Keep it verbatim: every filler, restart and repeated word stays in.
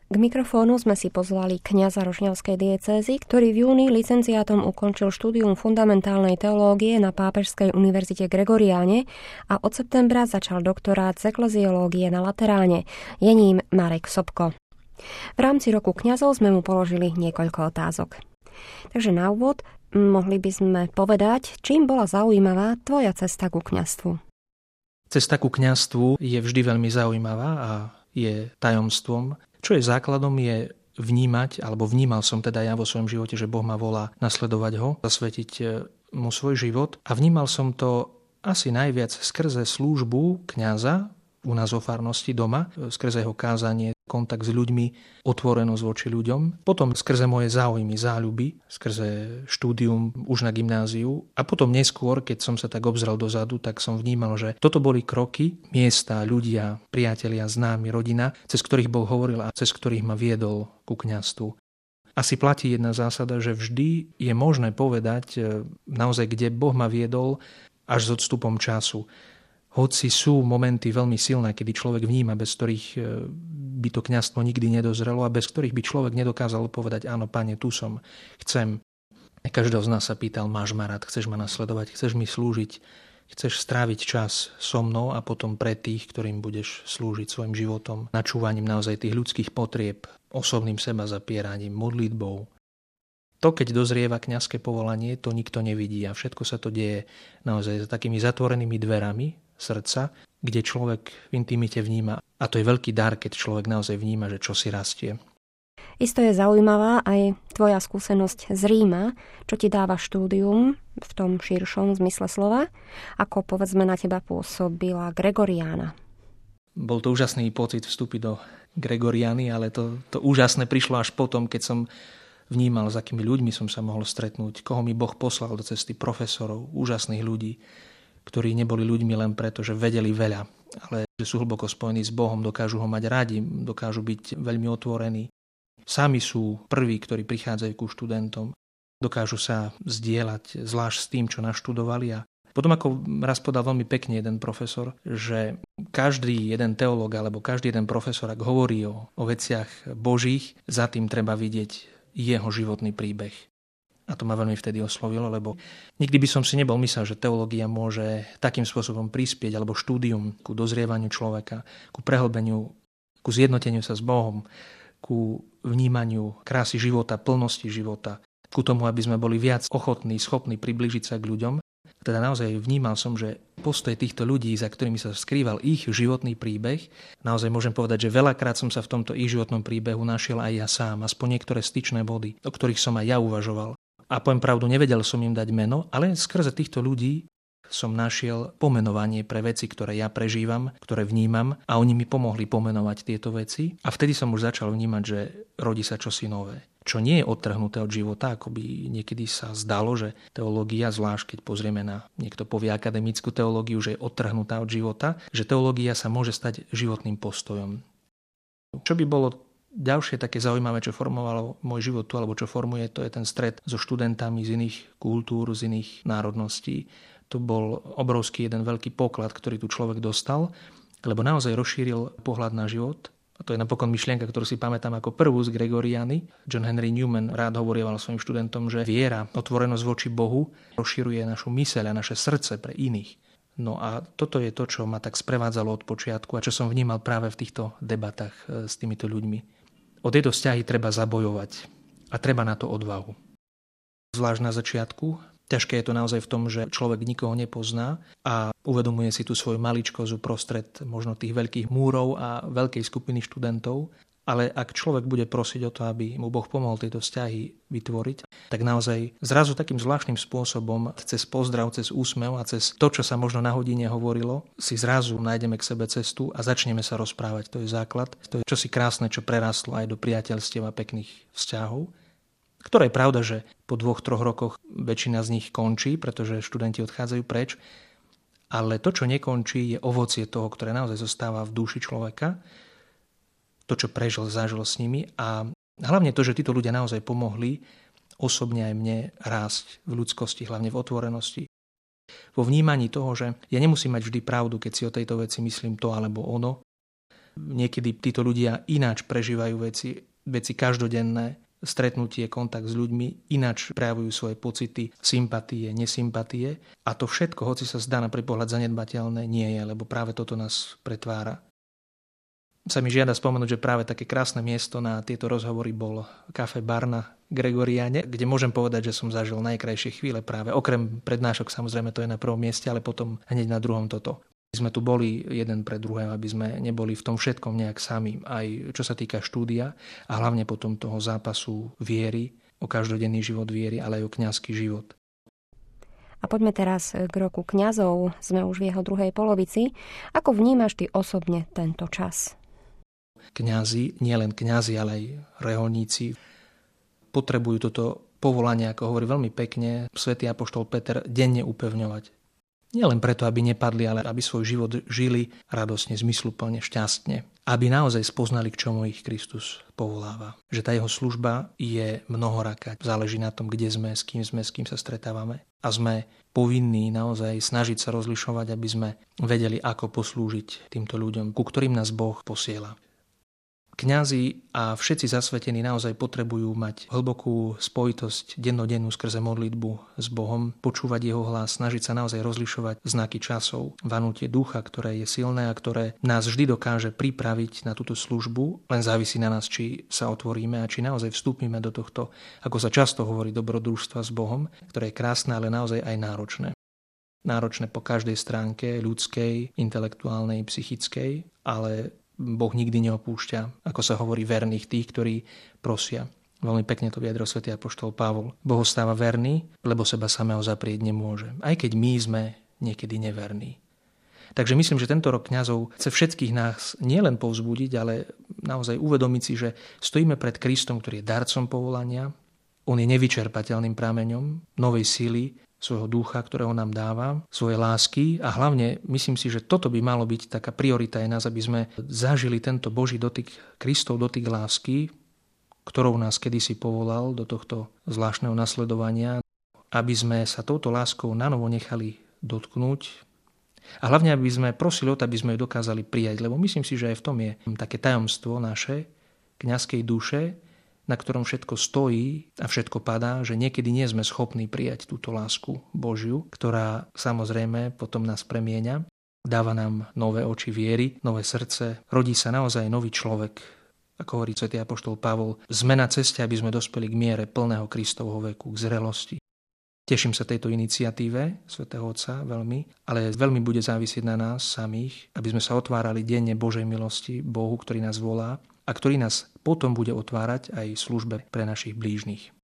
K mikrofónu sme si pozvali kňaza rožňavskej diecézy, ktorý v júni licenciátom ukončil štúdium fundamentálnej teológie na Pápežskej univerzite Gregoriáne a od septembra začal doktorát z ekleziológie na Lateráne. Je ním Marek Sobko. V rámci roku kňazov sme mu položili niekoľko otázok. Takže na úvod mohli by sme povedať, čím bola zaujímavá tvoja cesta ku kňazstvu. Cesta ku kňazstvu je vždy veľmi zaujímavá a je tajomstvom. Čo je základom, je vnímať, alebo vnímal som teda ja vo svojom živote, že Boh ma volá nasledovať ho, zasvetiť mu svoj život. A vnímal som to asi najviac skrze službu kňaza u nás vo farnosti doma, skrze jeho kázanie, kontakt s ľuďmi, otvorenosť voči ľuďom. Potom skrze moje záujmy, záľuby, skrze štúdium už na gymnáziu. A potom neskôr, keď som sa tak obzrel dozadu, tak som vnímal, že toto boli kroky, miesta, ľudia, priatelia, známi, rodina, cez ktorých Boh hovoril a cez ktorých ma viedol ku kňazstvu. Asi platí jedna zásada, že vždy je možné povedať naozaj, kde Boh ma viedol až s odstupom času. Hoci sú momenty veľmi silné, kedy človek vníma, bez ktorých by to kňazstvo nikdy nedozrelo a bez ktorých by človek nedokázal povedať, áno, Pane, tu som, chcem. Každého z nás sa pýtal, máš ma rád, chceš ma nasledovať, chceš mi slúžiť, chceš stráviť čas so mnou a potom pre tých, ktorým budeš slúžiť svojim životom, načúvaním naozaj tých ľudských potrieb, osobným seba zapieraním, modlitbou. To, keď dozrieva kňazské povolanie, to nikto nevidí a všetko sa to deje naozaj za takými zatvorenými dverami srdca, kde človek v intimite vníma. A to je veľký dar, keď človek naozaj vníma, že čo si rastie. Isto je zaujímavá aj tvoja skúsenosť z Ríma, čo ti dáva štúdium v tom širšom zmysle slova, ako povedzme na teba pôsobila Gregoriána. Bol to úžasný pocit vstúpiť do Gregoriány, ale to, to úžasné prišlo až potom, keď som vnímal, s akými ľuďmi som sa mohol stretnúť, koho mi Boh poslal do cesty, profesorov, úžasných ľudí, ktorí neboli ľuďmi len preto, že vedeli veľa, ale že sú hlboko spojení s Bohom, dokážu ho mať radi, dokážu byť veľmi otvorení. Sami sú prví, ktorí prichádzajú ku študentom, dokážu sa zdieľať zvlášť s tým, čo naštudovali. A potom, ako raz podal veľmi pekne jeden profesor, že každý jeden teológ alebo každý jeden profesor, ak hovorí o, o veciach božích, za tým treba vidieť jeho životný príbeh. A to ma veľmi vtedy oslovilo, lebo nikdy by som si nebol myslel, že teológia môže takým spôsobom prispieť, alebo štúdium ku dozrievaniu človeka, ku prehlbeniu, ku zjednoteniu sa s Bohom, ku vnímaniu krásy života, plnosti života, ku tomu, aby sme boli viac ochotní, schopní priblížiť sa k ľuďom. Teda naozaj vnímal som, že postoj týchto ľudí, za ktorými sa skrýval ich životný príbeh, naozaj môžem povedať, že veľakrát som sa v tomto ich životnom príbehu našiel aj ja sám, aspoň niektoré styčné body, o ktorých som aj ja uvažoval. A poviem pravdu, nevedel som im dať meno, ale skrze týchto ľudí som našiel pomenovanie pre veci, ktoré ja prežívam, ktoré vnímam a oni mi pomohli pomenovať tieto veci. A vtedy som už začal vnímať, že rodí sa čosi nové. Čo nie je odtrhnuté od života, ako by niekedy sa zdalo, že teológia, zvlášť keď pozrieme na, niekto povie akademickú teológiu, že je odtrhnutá od života, že teológia sa môže stať životným postojom. Čo by bolo ďalšie také zaujímavé, čo formovalo môj život tu, alebo čo formuje, to je ten stret so študentami z iných kultúr, z iných národností. To bol obrovský jeden veľký poklad, ktorý tu človek dostal, lebo naozaj rozšíril pohľad na život. A to je napokon myšlienka, ktorú si pamätám ako prvú z Gregoriány. John Henry Newman rád hovorieval svojim študentom, že viera, otvorenosť voči Bohu rozširuje našu myseľ a naše srdce pre iných. No a toto je to, čo ma tak sprevádzalo od počiatku a čo som vnímal práve v týchto debatách s týmito ľuďmi. O tieto vzťahy treba zabojovať a treba na to odvahu. Zvlášť na začiatku. Ťažké je to naozaj v tom, že človek nikoho nepozná a uvedomuje si tú svoju maličkosť uprostred možno tých veľkých múrov a veľkej skupiny študentov. Ale ak človek bude prosiť o to, aby mu Boh pomohol tieto vzťahy vytvoriť, tak naozaj zrazu takým zvláštnym spôsobom, cez pozdrav, cez úsmev a cez to, čo sa možno na hodine hovorilo, si zrazu nájdeme k sebe cestu a začneme sa rozprávať. To je základ. To je čosi krásne, čo prerastlo aj do priateľstiev a pekných vzťahov, ktoré je pravda, že po dvoch, troch rokoch väčšina z nich končí, pretože študenti odchádzajú preč. Ale to, čo nekončí, je ovocie toho, ktoré naozaj zostáva v duši človeka, to, čo prežil, zažil s nimi a hlavne to, že títo ľudia naozaj pomohli osobne aj mne rásť v ľudskosti, hlavne v otvorenosti. Vo vnímaní toho, že ja nemusím mať vždy pravdu, keď si o tejto veci myslím to alebo ono, Niekedy títo ľudia ináč prežívajú veci, veci každodenné, stretnutie, kontakt s ľuďmi, ináč prejavujú svoje pocity, sympatie, nesympatie. A to všetko, hoci sa zdá na prvý pohľad zanedbateľné, nie je, lebo práve toto nás pretvára. Sa mi žiada spomenúť, že práve také krásne miesto na tieto rozhovory bol Café Bar na Gregoriáne, kde môžem povedať, že som zažil najkrajšie chvíle práve. Okrem prednášok, samozrejme, to je na prvom mieste, ale potom hneď na druhom toto. My sme tu boli jeden pre druhého, aby sme neboli v tom všetkom nejak sami, aj čo sa týka štúdia a hlavne potom toho zápasu viery, o každodenný život viery, ale aj o kňazský život. A poďme teraz k roku kňazov. Sme už v jeho druhej polovici. Ako vnímaš ty osobne tento čas? Kňazi, nielen kňazi, ale aj reholníci potrebujú toto povolanie, ako hovorí veľmi pekne svätý apoštol Peter, denne upevňovať. Nielen preto, aby nepadli, ale aby svoj život žili radosne, zmysluplne, šťastne. Aby naozaj spoznali, k čomu ich Kristus povoláva. Že tá jeho služba je mnohoraká. Záleží na tom, kde sme, s kým sme, s kým sa stretávame. A sme povinní naozaj snažiť sa rozlišovať, aby sme vedeli, ako poslúžiť týmto ľuďom, ku ktorým nás Boh posiela. Kňazi a všetci zasvetení naozaj potrebujú mať hlbokú spojitosť dennodennú skrze modlitbu s Bohom, počúvať jeho hlas, snažiť sa naozaj rozlišovať znaky časov, vanutie ducha, ktoré je silné a ktoré nás vždy dokáže pripraviť na túto službu, len závisí na nás, či sa otvoríme a či naozaj vstúpime do tohto, ako sa často hovorí, dobrodružstva s Bohom, ktoré je krásne, ale naozaj aj náročné. Náročné po každej stránke, ľudskej, intelektuálnej, psychickej, ale Boh nikdy neopúšťa, ako sa hovorí, verných tých, ktorí prosia. Veľmi pekne to vyjadril svätý apoštol Pavol. Boh ostáva verný, lebo seba samého zaprieť nemôže. Aj keď my sme niekedy neverní. Takže myslím, že tento rok kňazov chce všetkých nás nielen povzbudiť, ale naozaj uvedomiť si, že stojíme pred Kristom, ktorý je darcom povolania. On je nevyčerpateľným prameňom novej síly, svojho ducha, ktorého nám dáva, svoje lásky a hlavne myslím si, že toto by malo byť taká priorita aj nás, aby sme zažili tento Boží dotyk, Kristov dotyk lásky, ktorou nás kedysi povolal do tohto zvláštneho nasledovania, aby sme sa touto láskou nanovo nechali dotknúť a hlavne, aby sme prosili o to, aby sme ju dokázali prijať, lebo myslím si, že aj v tom je také tajomstvo naše kňazskej duše, na ktorom všetko stojí a všetko padá, že niekedy nie sme schopní prijať túto lásku Božiu, ktorá samozrejme potom nás premieňa, dáva nám nové oči viery, nové srdce, rodí sa naozaj nový človek. Ako hovorí svätý apoštol Pavol, sme na ceste, aby sme dospeli k miere plného Kristovho veku, k zrelosti. Teším sa tejto iniciatíve svätého Otca veľmi, ale veľmi bude závisieť na nás samých, aby sme sa otvárali denne Božej milosti, Bohu, ktorý nás volá, a ktorý nás potom bude otvárať aj službe pre našich blížnych.